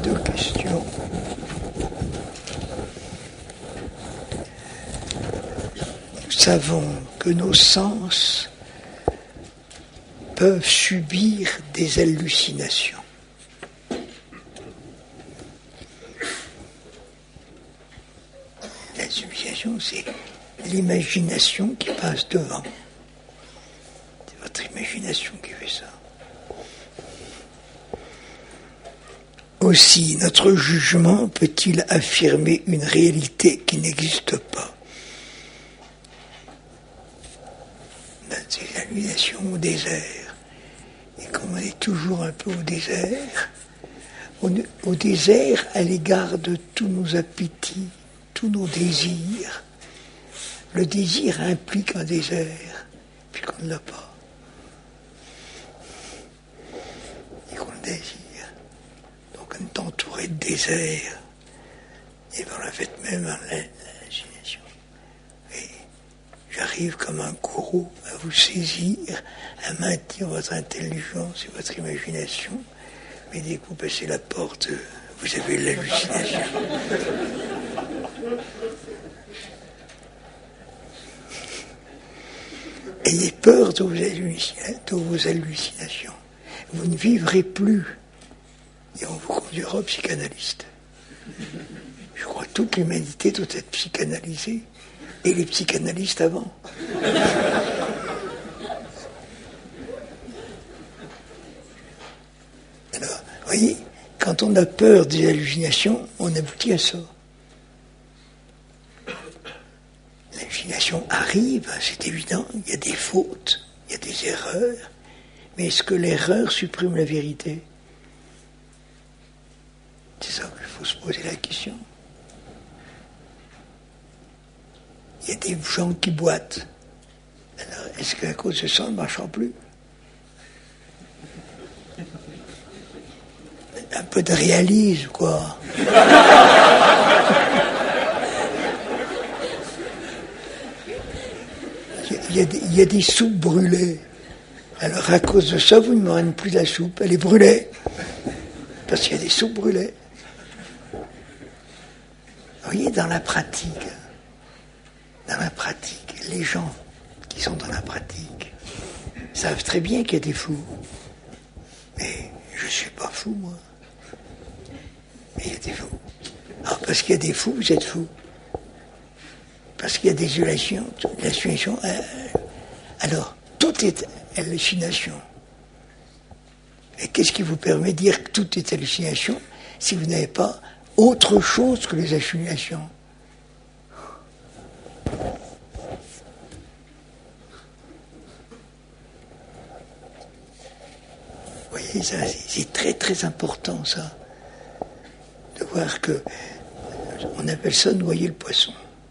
de questions. Nous savons que nos sens peuvent subir des hallucinations. L'hallucination, c'est l'imagination qui passe devant. C'est votre imagination qui fait ça. Aussi, notre jugement peut-il affirmer une réalité qui n'existe pas? Ces hallucinations au désert. Et comme on est toujours un peu au désert à l'égard de tous nos appétits, tous nos désirs. Le désir implique un désert, puisqu'on ne l'a pas. Et qu'on le désire. Donc on est entouré de désert. Et par le fait même, l'imagination. Et j'arrive comme un gourou à vous saisir, à maintenir votre intelligence et votre imagination. Mais dès que vous passez la porte, vous avez l'hallucination. Ayez peur de vos hallucinations. Vous ne vivrez plus. Et on vous conduira au psychanalyste. Je crois que toute l'humanité doit être psychanalysée. Et les psychanalystes avant. Alors, vous voyez, quand on a peur des hallucinations, on aboutit à ça. L'hallucination arrive, c'est évident, il y a des fautes, il y a des erreurs, mais est-ce que l'erreur supprime la vérité? C'est ça qu'il faut se poser la question. Il y a des gens qui boitent. Alors, est-ce qu'à cause de ça, on ne marchera plus? Un peu de réalisme, quoi. Il y a des soupes brûlées. Alors, à cause de ça, vous ne mangez plus la soupe. Elle est brûlée. Parce qu'il y a des soupes brûlées. Vous voyez, dans la pratique, les gens qui sont dans la pratique savent très bien qu'il y a des fous. Mais je ne suis pas fou, moi. Mais il y a des fous. Alors, parce qu'il y a des fous, vous êtes fous. Parce qu'il y a des hallucinations. Alors, tout est hallucination. Et qu'est-ce qui vous permet de dire que tout est hallucination si vous n'avez pas autre chose que les hallucinations? Vous voyez, ça, c'est très très important, ça. De voir que, on appelle ça noyer le poisson.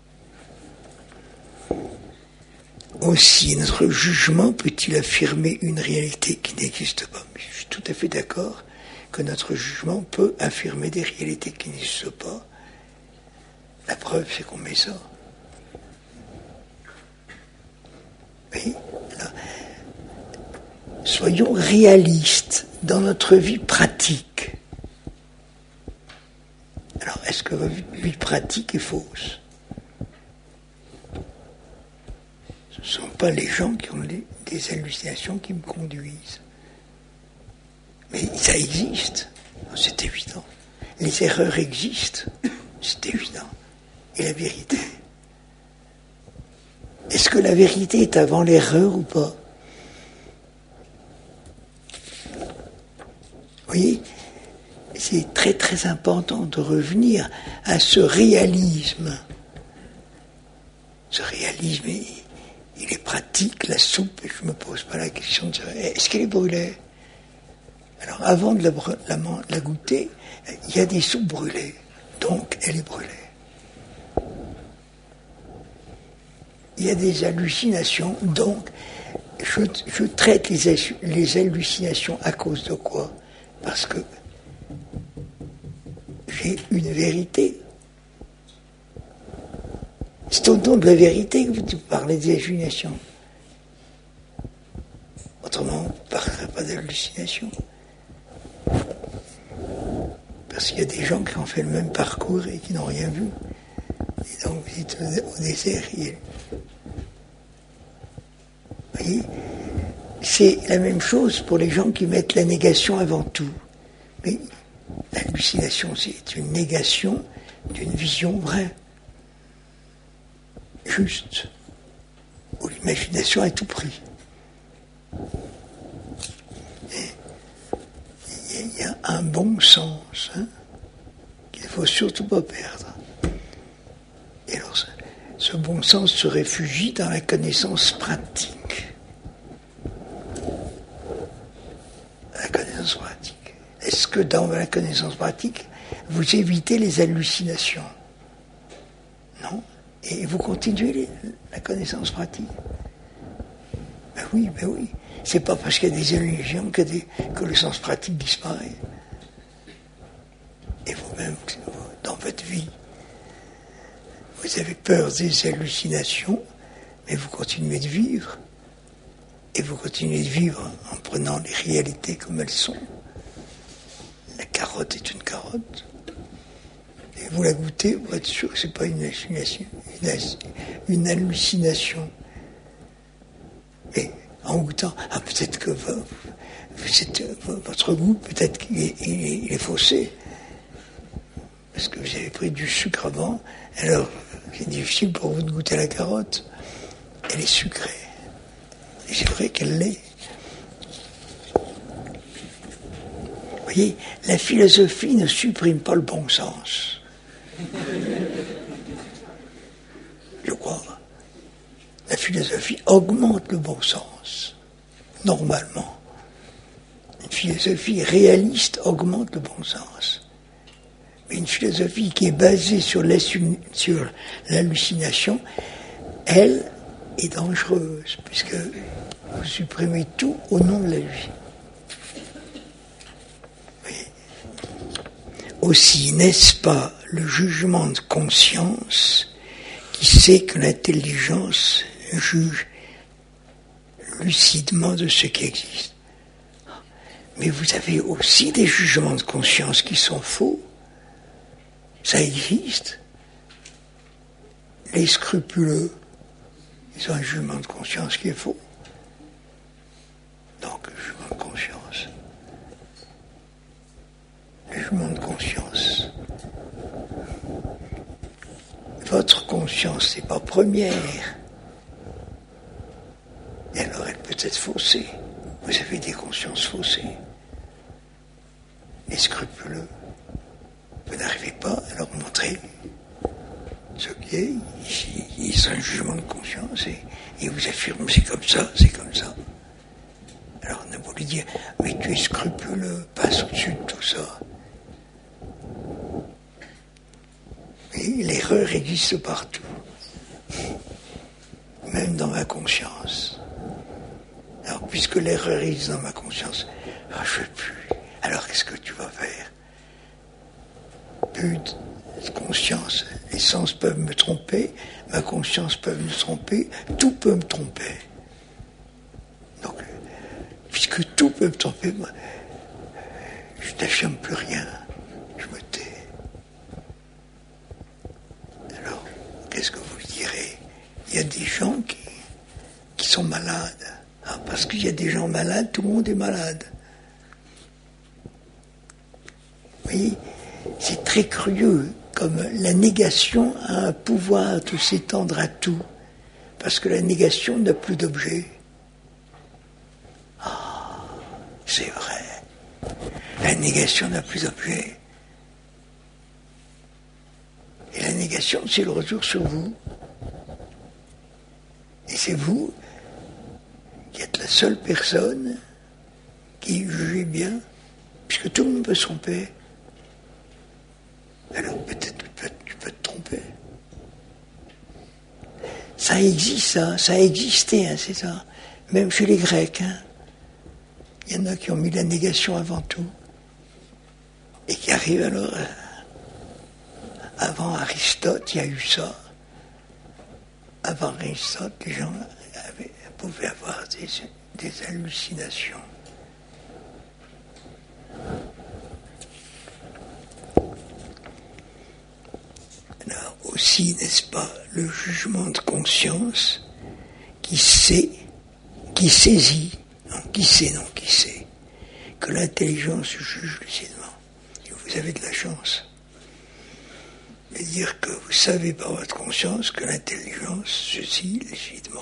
Aussi, notre jugement peut-il affirmer une réalité qui n'existe pas? Je suis tout à fait d'accord que notre jugement peut affirmer des réalités qui n'existent pas. La preuve, c'est qu'on met ça. Oui, alors, soyons réalistes dans notre vie pratique. Alors, est-ce que votre vie pratique est fausse? Ce ne sont pas les gens qui ont des hallucinations qui me conduisent. Mais ça existe, c'est évident. Les erreurs existent, c'est évident. Et la vérité? Est-ce que la vérité est avant l'erreur ou pas? Vous voyez, c'est très très important de revenir à ce réalisme. Ce réalisme, il est pratique, la soupe, et je ne me pose pas la question de savoir, est-ce qu'elle est brûlée? Alors avant de la goûter, il y a des soupes brûlées, donc elle est brûlée. Il y a des hallucinations, donc je traite les hallucinations à cause de quoi? Parce que j'ai une vérité. C'est au nom de la vérité que vous parlez des hallucinations. Autrement, on ne parlerait pas d'hallucinations. Parce qu'il y a des gens qui ont fait le même parcours et qui n'ont rien vu. Et donc, vous êtes au désert. Vous voyez, c'est la même chose pour les gens qui mettent la négation avant tout. Mais l'hallucination, c'est une négation d'une vision vraie, juste, où l'imagination à tout prix. Il y a un bon sens qu'il ne faut surtout pas perdre. Et alors, ce bon sens se réfugie dans la connaissance pratique. La connaissance pratique. Est-ce que dans la connaissance pratique, vous évitez les hallucinations? Non. Et vous continuez la connaissance pratique? Ben oui. C'est pas parce qu'il y a des illusions que le sens pratique disparaît. Et vous-même, dans votre vie, vous avez peur des hallucinations, mais vous continuez de vivre. Et vous continuez de vivre en prenant les réalités comme elles sont. La carotte est une carotte. Et vous la goûtez, vous êtes sûr que ce n'est pas une hallucination. Et en goûtant, peut-être que votre goût, peut-être qu'il est faussé. Parce que vous avez pris du sucre avant, alors c'est difficile pour vous de goûter la carotte. Elle est sucrée. Et c'est vrai qu'elle l'est. Vous voyez, la philosophie ne supprime pas le bon sens. Je crois. La philosophie augmente le bon sens, normalement. Une philosophie réaliste augmente le bon sens. Mais une philosophie qui est basée sur l'hallucination, elle est dangereuse, puisque vous supprimez tout au nom de la vie. Oui. Aussi, n'est-ce pas le jugement de conscience qui sait que l'intelligence juge lucidement de ce qui existe? Mais vous avez aussi des jugements de conscience qui sont faux. Ça existe. Les scrupuleux, ils ont un jugement de conscience qui est faux. Donc, le jugement de conscience. Le jugement de conscience. Votre conscience n'est pas première. Et alors, elle peut être faussée. Vous avez des consciences faussées. Les scrupuleux. Vous n'arrivez pas à leur montrer ce qui est. Ils ont un jugement de conscience et vous affirment c'est comme ça, c'est comme ça. Alors on a voulu dire, mais tu es scrupuleux, passe au-dessus de tout ça. Et l'erreur existe partout. Même dans ma conscience. Alors puisque l'erreur existe dans ma conscience, je ne veux plus. Alors qu'est-ce que tu vas faire? Plus de conscience. Les sens peuvent me tromper, ma conscience peut me tromper, tout peut me tromper. Donc, puisque tout peut me tromper, moi, je n'affirme plus rien, je me tais. Alors, qu'est-ce que vous direz? Il y a des gens qui sont malades. Parce qu'il y a des gens malades, tout le monde est malade. Vous voyez? C'est très curieux, comme la négation a un pouvoir de s'étendre à tout, parce que la négation n'a plus d'objet. C'est vrai. La négation n'a plus d'objet. Et la négation, c'est le retour sur vous. Et c'est vous qui êtes la seule personne qui jugez bien, puisque tout le monde peut se tromper. Alors peut-être tu peux te tromper. Ça existe, ça a existé, c'est ça. Même chez les Grecs. Il y en a qui ont mis la négation avant tout. Et qui arrivent alors... avant Aristote, il y a eu ça. Avant Aristote, les gens pouvaient avoir des hallucinations. aussi, n'est-ce pas, le jugement de conscience qui sait, qui saisit, qui sait, que l'intelligence juge lucidement. Et vous avez de la chance. C'est-à-dire que vous savez par votre conscience que l'intelligence saisit lucidement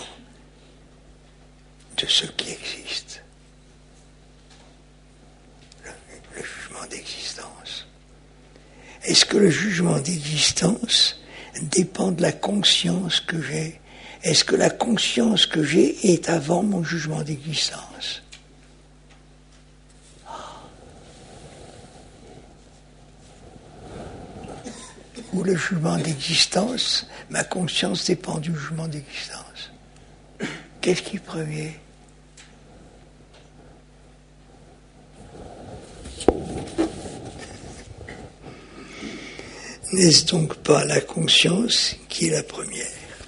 de ce qui existe. Le jugement d'existence. Est-ce que le jugement d'existence dépend de la conscience que j'ai? Est-ce que la conscience que j'ai est avant mon jugement d'existence? Ou le jugement d'existence, ma conscience dépend du jugement d'existence? Qu'est-ce qui est premier? N'est-ce donc pas la conscience qui est la première?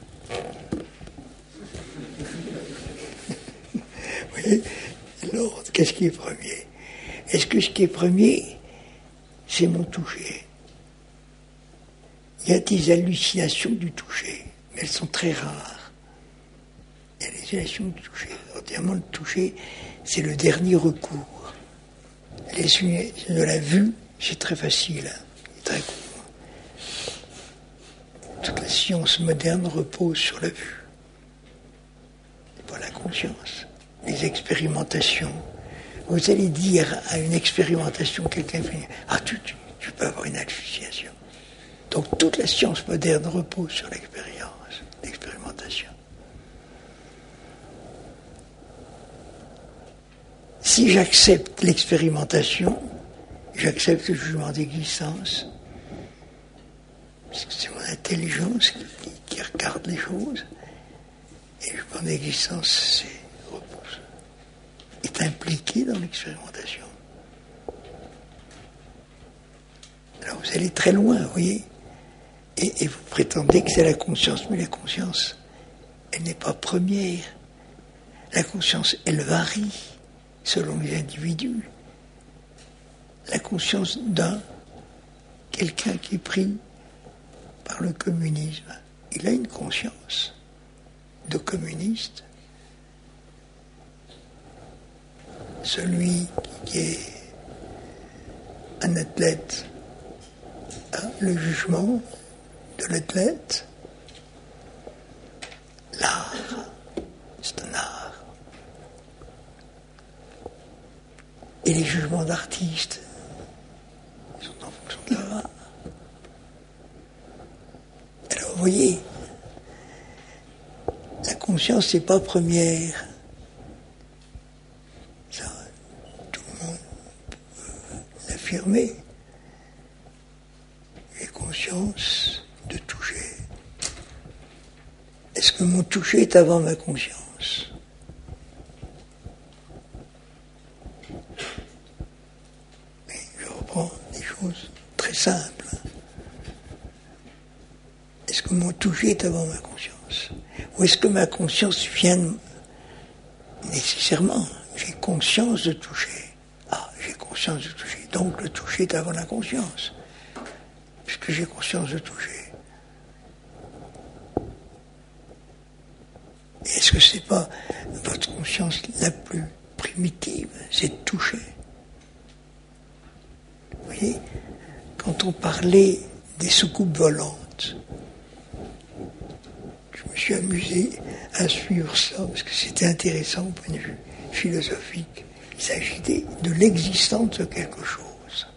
Oui. Alors, qu'est-ce qui est premier? Est-ce que ce qui est premier, c'est mon toucher? Il y a des hallucinations du toucher, mais elles sont très rares. Il y a des hallucinations du toucher. Ordinairement, le toucher, c'est le dernier recours. Les de la vue, c'est très facile, c'est très court. Toute la science moderne repose sur la vue, pas la conscience. Les expérimentations. Vous allez dire à une expérimentation, quelqu'un fait « Ah, tu peux avoir une hallucination ». Donc toute la science moderne repose sur l'expérience, l'expérimentation. Si j'accepte l'expérimentation, j'accepte le jugement d'existence, parce que c'est mon intelligence qui regarde les choses, et le jugement d'existence est impliqué dans l'expérimentation. Alors vous allez très loin, vous voyez, et vous prétendez que c'est la conscience, mais la conscience, elle n'est pas première. La conscience, elle varie selon les individus. La conscience d'un, quelqu'un qui est pris par le communisme, il a une conscience de communiste. Celui qui est un athlète a le jugement de l'athlète. L'art, c'est un art. Et les jugements d'artistes sont en fonction de l'art. Alors vous voyez, la conscience n'est pas première. Ça, tout le monde peut l'affirmer. J'ai conscience de toucher. Est-ce que mon toucher est avant ma conscience? Mais je reprends des choses très simples. Est-ce que mon toucher est avant ma conscience? Ou est-ce que ma conscience vient nécessairement? J'ai conscience de toucher. Ah, j'ai conscience de toucher. Donc le toucher est avant la conscience. Puisque j'ai conscience de toucher. Et est-ce que c'est pas votre conscience la plus primitive, c'est de toucher? Vous voyez, quand on parlait des soucoupes volantes, je me suis amusé à suivre ça, parce que c'était intéressant au point de vue philosophique. Il s'agissait de l'existence de quelque chose.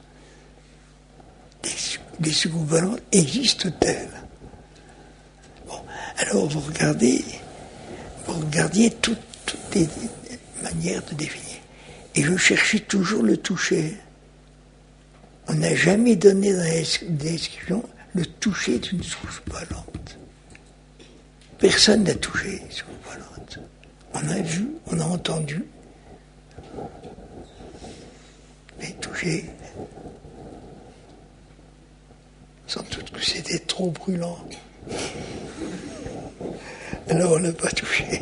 Des soucoupes volantes existent-elles? Bon, alors vous regardiez toutes les manières de définir. Et je cherchais toujours le toucher. On n'a jamais donné dans la description le toucher d'une soucoupe volante. Personne n'a touché une soucoupe volante. On a vu, on a entendu, mais toucher, sans doute que c'était trop brûlant. Alors on n'a pas touché.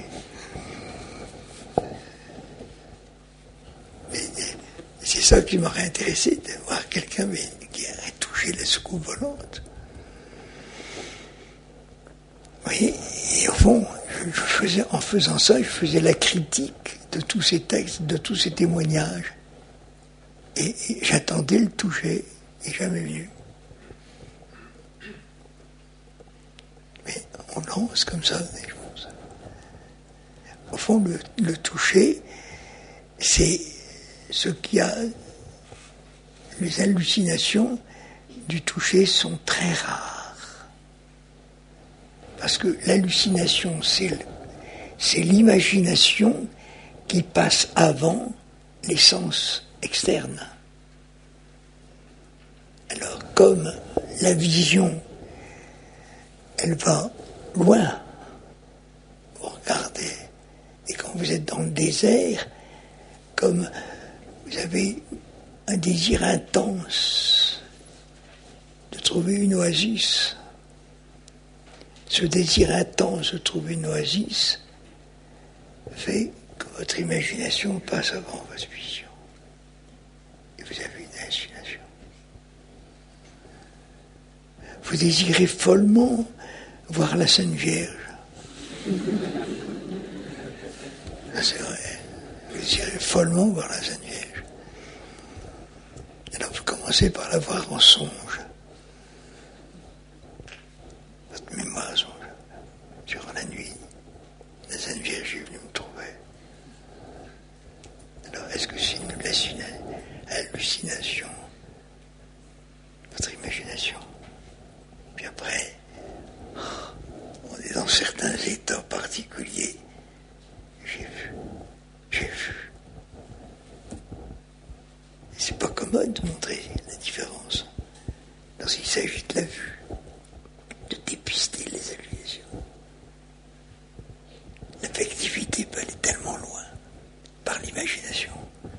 Mais c'est ça qui m'aurait intéressé, de voir quelqu'un qui aurait touché la soucoupe volante. voyez, et au fond, en faisant ça, je faisais la critique de tous ces textes, de tous ces témoignages. Et j'attendais le toucher, et jamais venu. Mais on lance comme ça des choses. Au fond, le toucher, c'est ce qui a... Les hallucinations du toucher sont très rares. Parce que l'hallucination, c'est l'imagination qui passe avant les sens externes. Alors, comme la vision, elle va loin, vous regardez, et quand vous êtes dans le désert, comme vous avez un désir intense de trouver une oasis, ce désir intense de trouver une oasis fait que votre imagination passe avant votre vision. Et vous avez une hallucination. Vous désirez follement voir la Sainte Vierge. Ça, c'est vrai. Vous désirez follement voir la Sainte Vierge. Alors vous commencez par la voir en songe. Votre mémoire songe. Durant la nuit, la Sainte Vierge est venue me trouver. Alors est-ce que c'est une hallucination? Votre imagination. Puis après, on est dans certains états particuliers. J'ai vu. Et c'est pas commode de montrer la différence. Lorsqu'il s'agit de la vue, de dépister les hallucinations. L'affectivité peut aller tellement loin par l'imagination.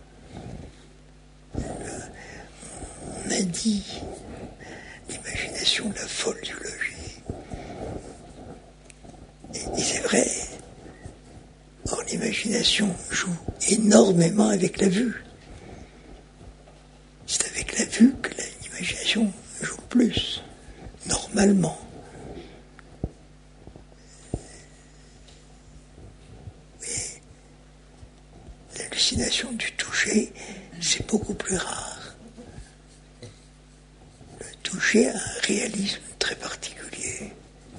On a dit l'imagination, la folle du logis. Et c'est vrai. Or, l'imagination joue énormément avec la vue. C'est avec la vue que l'imagination joue plus, normalement. Mais l'hallucination du toucher, c'est beaucoup plus rare. Le toucher a un réalisme très particulier.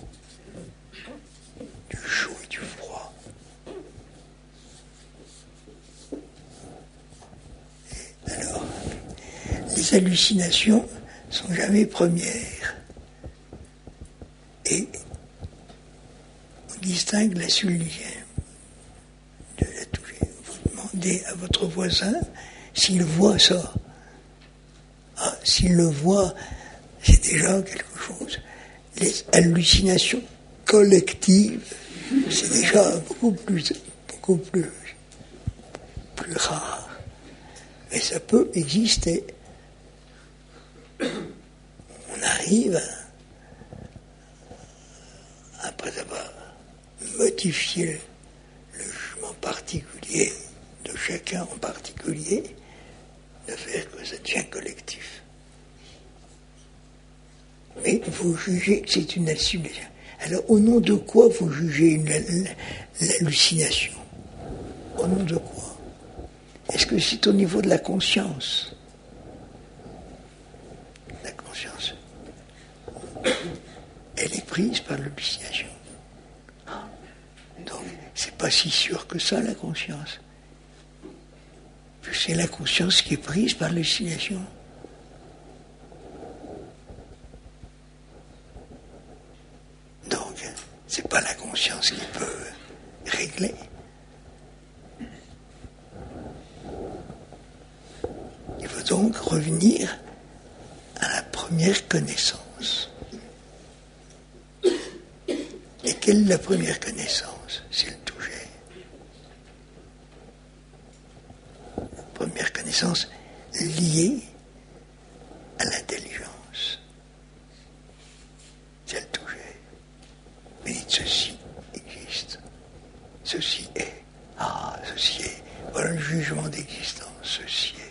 Du chaud et du froid. Et alors, les hallucinations sont jamais premières. Et on distingue la soulière de la toucher. Vous demandez à votre voisin s'il voit ça. Ah, s'il le voit, c'est déjà quelque chose. Les hallucinations collectives, c'est déjà beaucoup plus rare. Mais ça peut exister. On arrive, après avoir modifié le jugement particulier de chacun en particulier, de faire que ça devient collectif. Mais vous jugez que c'est une hallucination. Alors, au nom de quoi vous jugez l'hallucination? Au nom de quoi? Est-ce que c'est au niveau de la conscience? La conscience, elle est prise par l'hallucination. Donc, c'est pas si sûr que ça, la conscience. C'est la conscience qui est prise par l'hallucination. Donc, c'est pas la conscience qui peut régler. Il faut donc revenir à la première connaissance. Et quelle est la première connaissance? C'est le toucher. La première connaissance liée à l'intelligence. C'est le toucher. Mais ceci existe. Ceci est. Ah, ceci est. Voilà le jugement d'existence. Ceci est.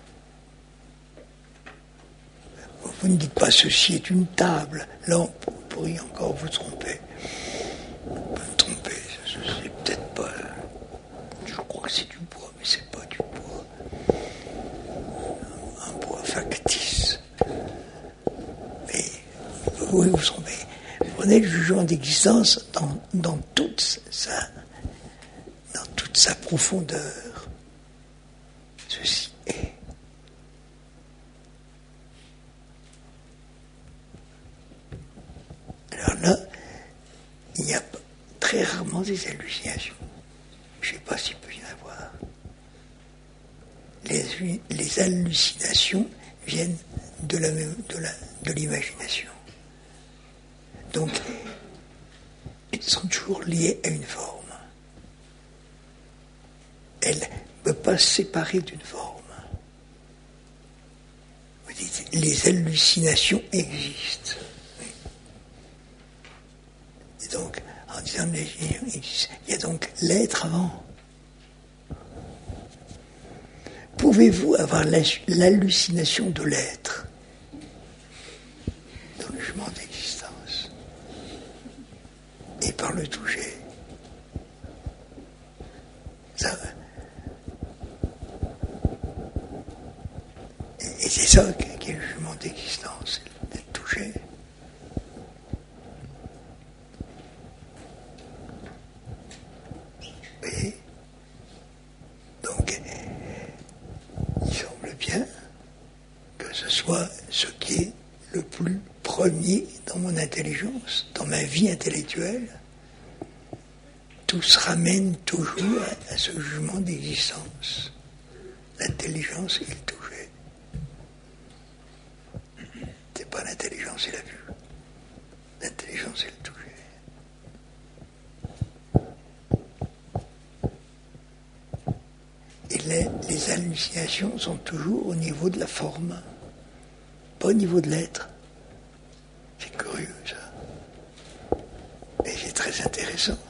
Vous ne dites pas ceci est une table. Là, pourriez encore vous tromper. Pas me tromper, c'est peut-être pas... Je crois que c'est du bois, mais c'est pas du bois. Un bois factice. Mais vous pouvez vous tromper. Prenez le jugement d'existence dans toute sa profondeur. Ceci est. Alors là, il y a très rarement des hallucinations. Je ne sais pas s'il peut y en avoir. Les hallucinations viennent de l'imagination. Donc, elles sont toujours liées à une forme. Elle ne peut pas se séparer d'une forme. Vous dites, les hallucinations existent. Et donc, en disant les hallucinations existent, il y a donc l'être avant. Pouvez-vous avoir l'hallucination de l'être dans le jugement d'existence et par le toucher? Ça va. Et c'est ça qui est le jugement d'existence, d'être touché. Et donc, il semble bien que ce soit ce qui est le plus premier dans mon intelligence, dans ma vie intellectuelle. Tout se ramène toujours à ce jugement d'existence. L'intelligence et le toucher. C'est pas l'intelligence et la vue. L'intelligence et le toucher. Et les hallucinations sont toujours au niveau de la forme, pas au niveau de l'être. C'est curieux, ça. Et c'est très intéressant.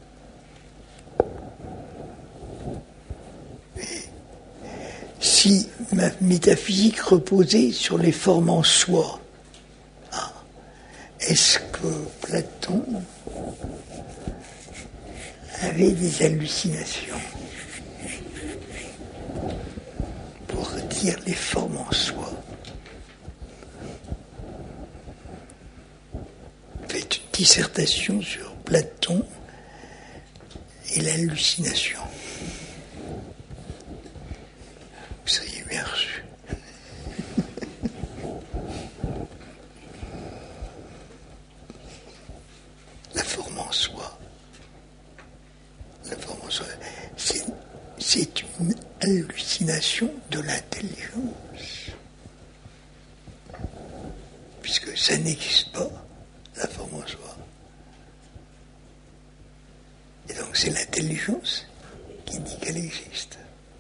Et si ma métaphysique reposait sur les formes en soi, est-ce que Platon avait des hallucinations pour dire les formes en soi? Faites une dissertation sur Platon et l'hallucination. Vous seriez bien reçu. La forme en soi. La forme en soi. C'est une hallucination de l'intelligence. Puisque ça n'existe pas, la forme en soi. Et donc c'est l'intelligence qui dit qu'elle existe.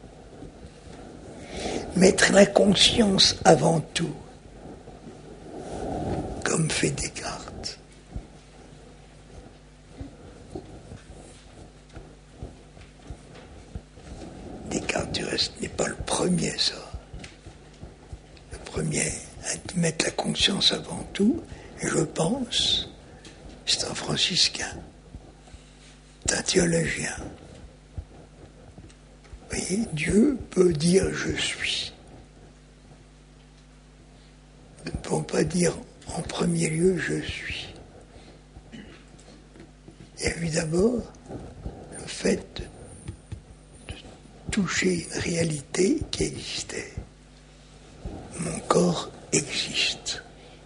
Mettre la conscience avant tout, comme fait Descartes. Descartes, du reste, n'est pas le premier, ça. Le premier à mettre la conscience avant tout, et je pense, c'est un franciscain, c'est un théologien. Vous voyez, Dieu peut dire « je suis ». Nous ne pouvons pas dire en premier lieu « je suis ». Il y a eu d'abord le fait de toucher une réalité qui existait. Mon corps existe.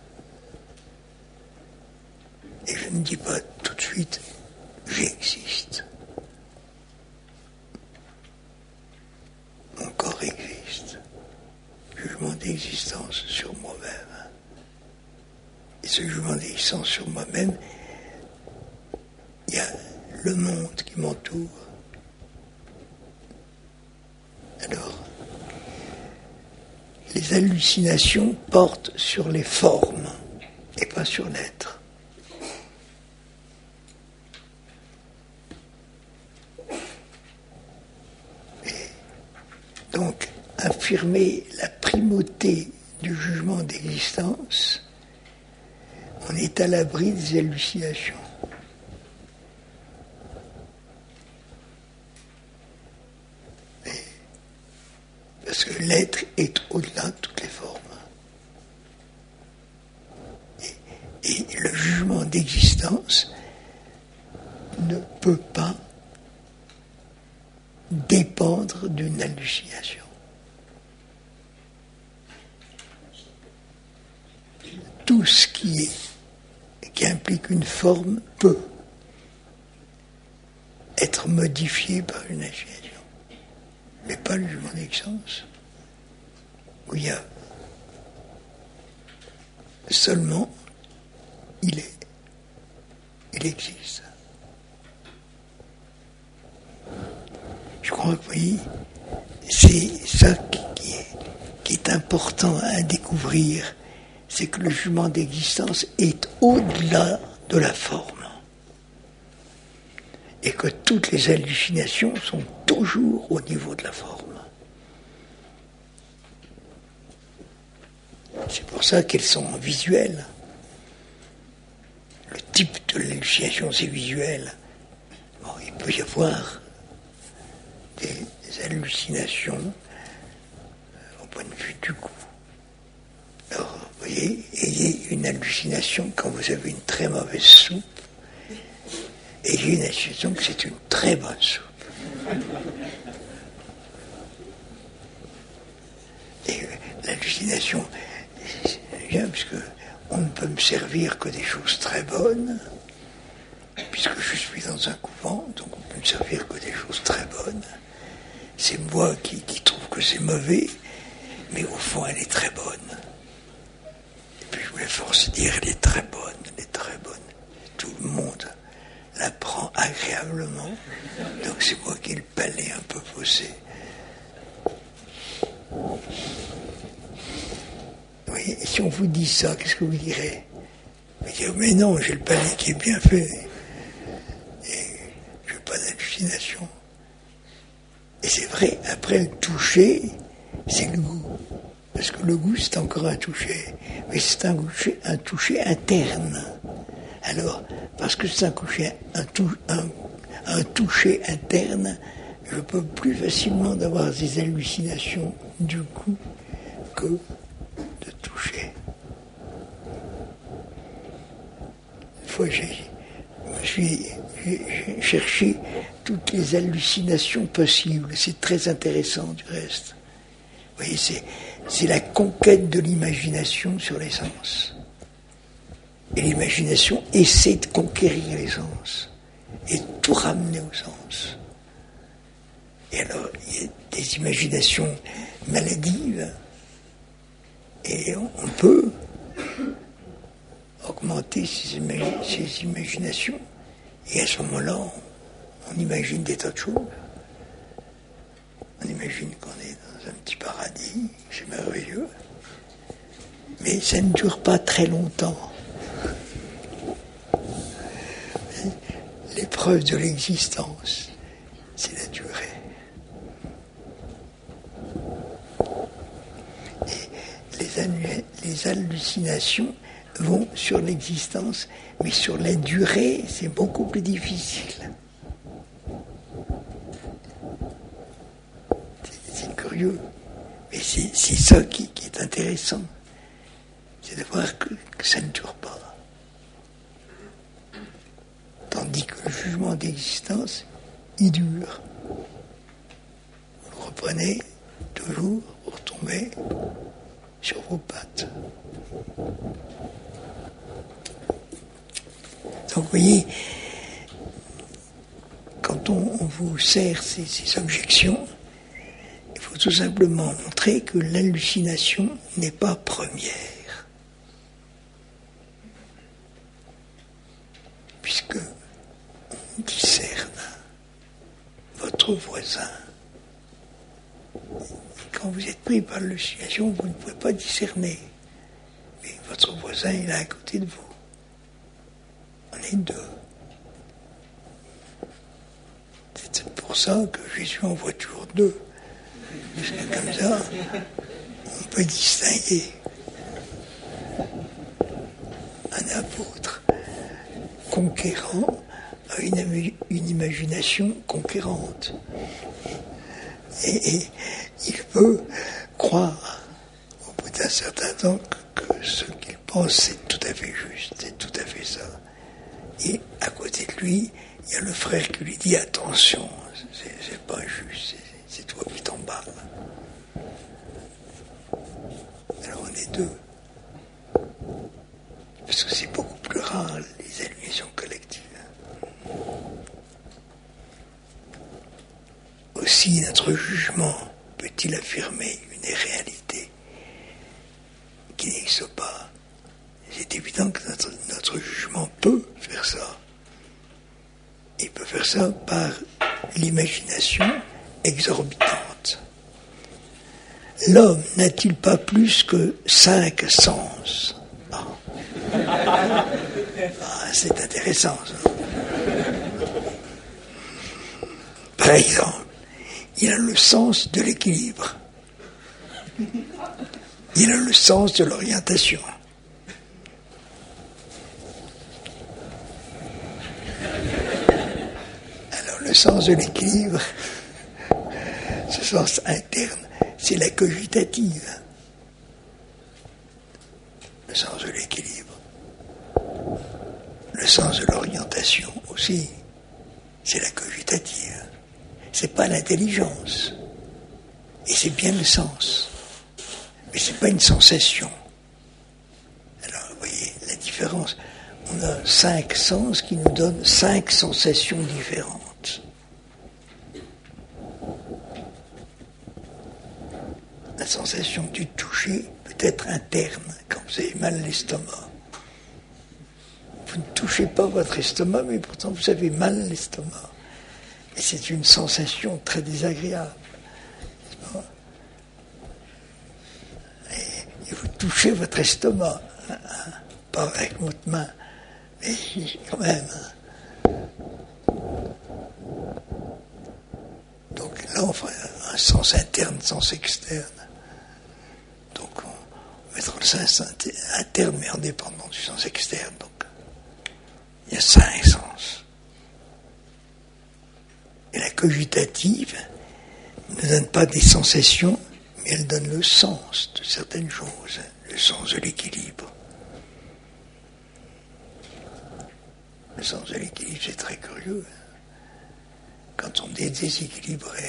Et je ne dis pas tout de suite « j'existe ». Mon corps existe. Jugement d'existence sur moi-même. Et ce jugement d'existence sur moi-même, il y a le monde qui m'entoure. Alors, les hallucinations portent sur les formes et pas sur l'être. Donc, affirmer la primauté du jugement d'existence, on est à l'abri des hallucinations. Parce que l'être est au-delà de toutes les formes. Et le jugement d'existence ne peut pas dépendre d'une hallucination. Tout ce qui implique une forme peut être modifié par une hallucination. Mais pas le jugement d'existence, où il y a seulement il existe. Je crois que, vous voyez, c'est ça qui est important à découvrir, c'est que le jugement d'existence est au-delà de la forme. Et que toutes les hallucinations sont toujours au niveau de la forme. C'est pour ça qu'elles sont visuelles. Le type de l'hallucination, c'est visuel. Bon, il peut y avoir des hallucinations au point de vue du goût. Alors, vous voyez, ayez une hallucination quand vous avez une très mauvaise soupe, et j'ai une hallucination que c'est une très bonne soupe. Et l'hallucination, c'est bien, parce que on ne peut me servir que des choses très bonnes, puisque je suis dans un couvent, donc on peut me servir que des choses très bonnes. C'est moi qui trouve que c'est mauvais, mais au fond, elle est très bonne. Et puis je voulais force dire, elle est très bonne, elle est très bonne. Tout le monde la prend agréablement, donc c'est moi qui ai le palais un peu faussé. Oui, et si on vous dit ça, qu'est-ce que vous direz? Vous direz, mais non, j'ai le palais qui est bien fait, et je n'ai pas d'hallucination. Et c'est vrai, après le toucher, c'est le goût. Parce que le goût, c'est encore un toucher, mais c'est un toucher interne. Alors, parce que c'est un toucher interne, je peux plus facilement avoir des hallucinations du goût que de toucher. Une fois, j'ai cherché toutes les hallucinations possibles. C'est très intéressant du reste. Vous voyez, c'est la conquête de l'imagination sur les sens. Et l'imagination essaie de conquérir les sens et tout ramener aux sens. Et alors, il y a des imaginations maladives, et on peut augmenter ces imaginations, et à ce moment-là, on imagine des tas de choses. On imagine qu'on est dans un petit paradis, c'est merveilleux, mais ça ne dure pas très longtemps. L'épreuve de l'existence, c'est la durée. Et les hallucinations vont sur l'existence, mais sur la durée, c'est beaucoup plus difficile. C'est curieux, mais c'est ça qui est intéressant. C'est de voir que ça ne dure pas. Tandis que le jugement d'existence, il dure. Vous le reprenez toujours, vous retombez sur vos pattes. Donc vous voyez, quand on vous sert ces objections, il faut tout simplement montrer que l'hallucination n'est pas première. Puisque on discerne votre voisin. Quand vous êtes pris par l'hallucination, vous ne pouvez pas discerner. Mais votre voisin, il est à côté de vous. On est deux. C'est pour ça que Jésus en voit toujours deux. Parce que comme ça, on peut distinguer un un apôtre conquérant a une imagination conquérante. Et il peut croire, au bout d'un certain temps, que ce qu'il pense, c'est tout à fait juste, c'est tout à fait ça. Et à côté de lui, il y a le frère qui lui dit « Attention, c'est pas juste, c'est toi qui t'emballes. » Alors on est deux. Parce que c'est beaucoup plus rare, les illuminations collectives. Aussi, notre jugement peut-il affirmer une réalité qui n'existe pas? C'est évident que notre jugement peut faire ça. Il peut faire ça par l'imagination exorbitante. L'homme n'a-t-il pas plus que 5 sens? C'est intéressant, ça. Par exemple, il a le sens de l'équilibre. Il a le sens de l'orientation. Alors, le sens de l'équilibre, ce sens interne, c'est la cogitative. Le sens de l'équilibre. Le sens de l'orientation aussi, c'est la cogitative. C'est pas l'intelligence. Et c'est bien le sens. Mais c'est pas une sensation. Alors, vous voyez la différence. On a 5 sens qui nous donnent 5 sensations différentes. La sensation du toucher peut être interne, quand vous avez mal à l'estomac. Vous ne touchez pas votre estomac, mais pourtant vous avez mal à l'estomac. Et c'est une sensation très désagréable. Et vous touchez votre estomac, pas avec votre main, mais quand même. Donc là, on fait un sens interne, sens externe. Donc on va mettre le sens interne, mais indépendant du sens externe. Donc il y a 5 sens. Et la cogitative ne donne pas des sensations, mais elle donne le sens de certaines choses, le sens de l'équilibre. Le sens de l'équilibre, c'est très curieux. Quand on est déséquilibré,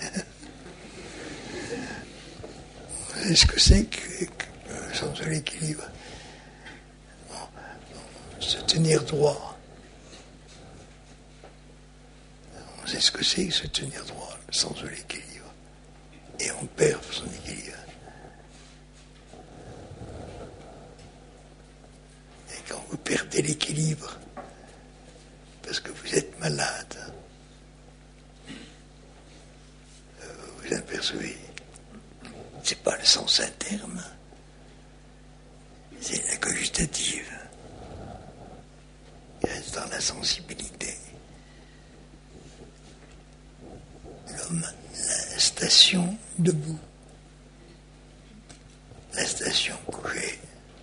vous savez ce que c'est que le sens de l'équilibre? Se tenir droit. On sait ce que c'est que se tenir droit, le sens de l'équilibre. Et on perd son équilibre. Et quand vous perdez l'équilibre, parce que vous êtes malade, vous apercevez, c'est pas le sens interne, c'est la cogitative. Il reste dans la sensibilité. L'homme, la station debout, la station couchée.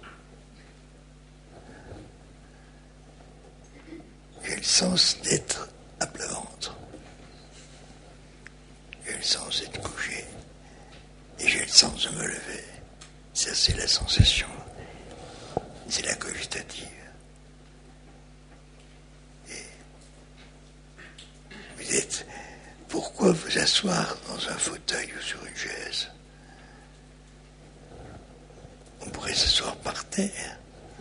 J'ai le sens d'être à plat ventre. J'ai le sens d'être couché. Et j'ai le sens de me lever. Ça, c'est la sensation. C'est la cogitative. Vous êtes, pourquoi vous asseoir dans un fauteuil ou sur une chaise? On pourrait s'asseoir par terre.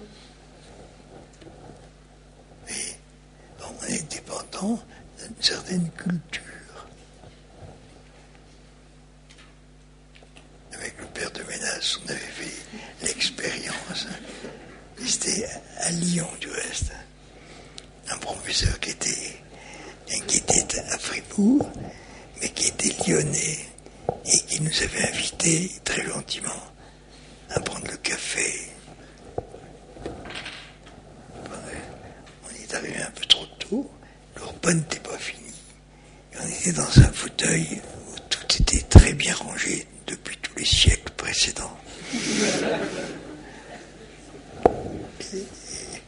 Mais on est dépendant d'une certaine culture. Avec le père de Ménas, on avait fait l'expérience. C'était à Lyon, du reste. Un professeur qui était à Fribourg, mais qui était lyonnais et qui nous avait invités très gentiment à prendre le café. On est arrivé un peu trop tôt, le repas n'était pas fini. Et on était dans un fauteuil où tout était très bien rangé depuis tous les siècles précédents. Et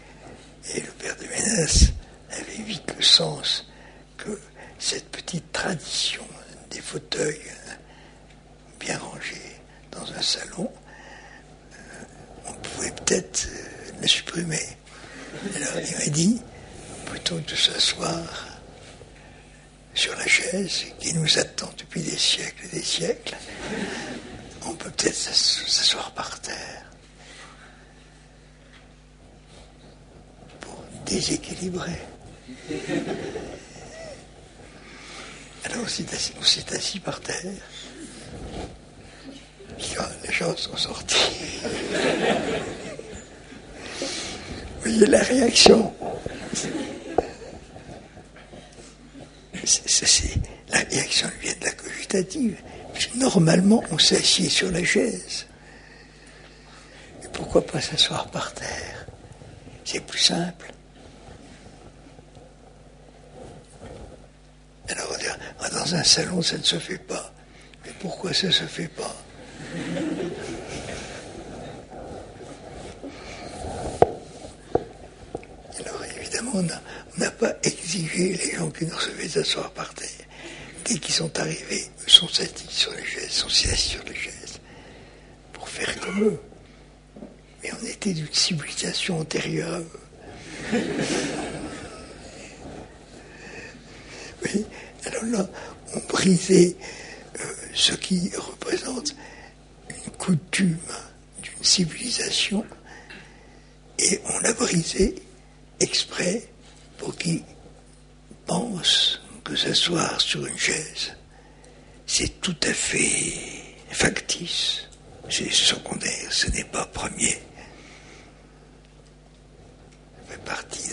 Ménas avait vite le sens que cette petite tradition des fauteuils bien rangés dans un salon, on pouvait peut-être le supprimer. Alors il m'a dit, plutôt que de s'asseoir sur la chaise qui nous attend depuis des siècles et des siècles, on peut peut-être s'asseoir par terre pour déséquilibrer. Alors on s'est assis par terre. Les gens sont sortis. Vous voyez la réaction. La réaction vient de la cogitative. Parce que normalement, on s'assied sur la chaise. Et pourquoi pas s'asseoir par terre? C'est plus simple. Alors on dirait, dans un salon, ça ne se fait pas. Mais pourquoi ça ne se fait pas? Alors évidemment, on n'a pas exigé les gens qui nous recevaient s'asseoir par terre. Dès qu'ils sont arrivés, ils sont assis sur les chaises, pour faire comme eux. Mais on était d'une civilisation antérieure à eux. Oui. Alors là, on brisait ce qui représente une coutume d'une civilisation, et on l'a brisé exprès pour qu'ils pensent que s'asseoir sur une chaise, c'est tout à fait factice, c'est secondaire, ce n'est pas premier. Ça fait partie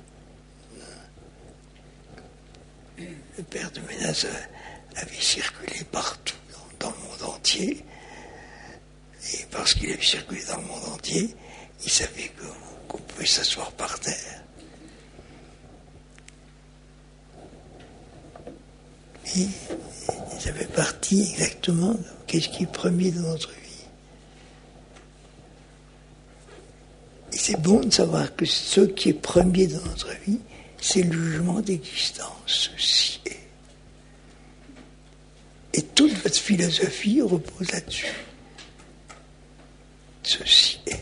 Le père de Ménas avait circulé partout dans le monde entier, et parce qu'il avait circulé dans le monde entier, il savait qu'on pouvait s'asseoir par terre. Et ça fait partie exactement de qu'est-ce qui est premier dans notre vie. Et c'est bon de savoir que ce qui est premier dans notre vie, c'est le jugement d'existence. Ceci est. Et toute votre philosophie repose là-dessus. Ceci est.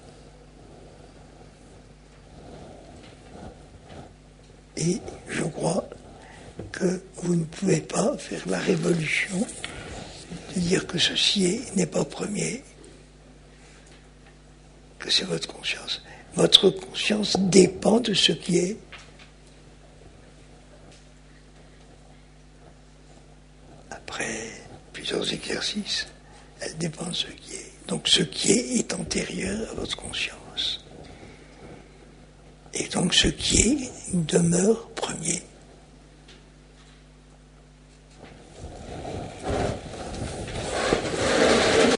Et je crois que vous ne pouvez pas faire la révolution de dire que ceci n'est pas premier, que c'est votre conscience. Votre conscience dépend de ce qui est. Après plusieurs exercices, elle dépend de ce qui est. Donc ce qui est antérieur à votre conscience. Et donc ce qui est demeure premier.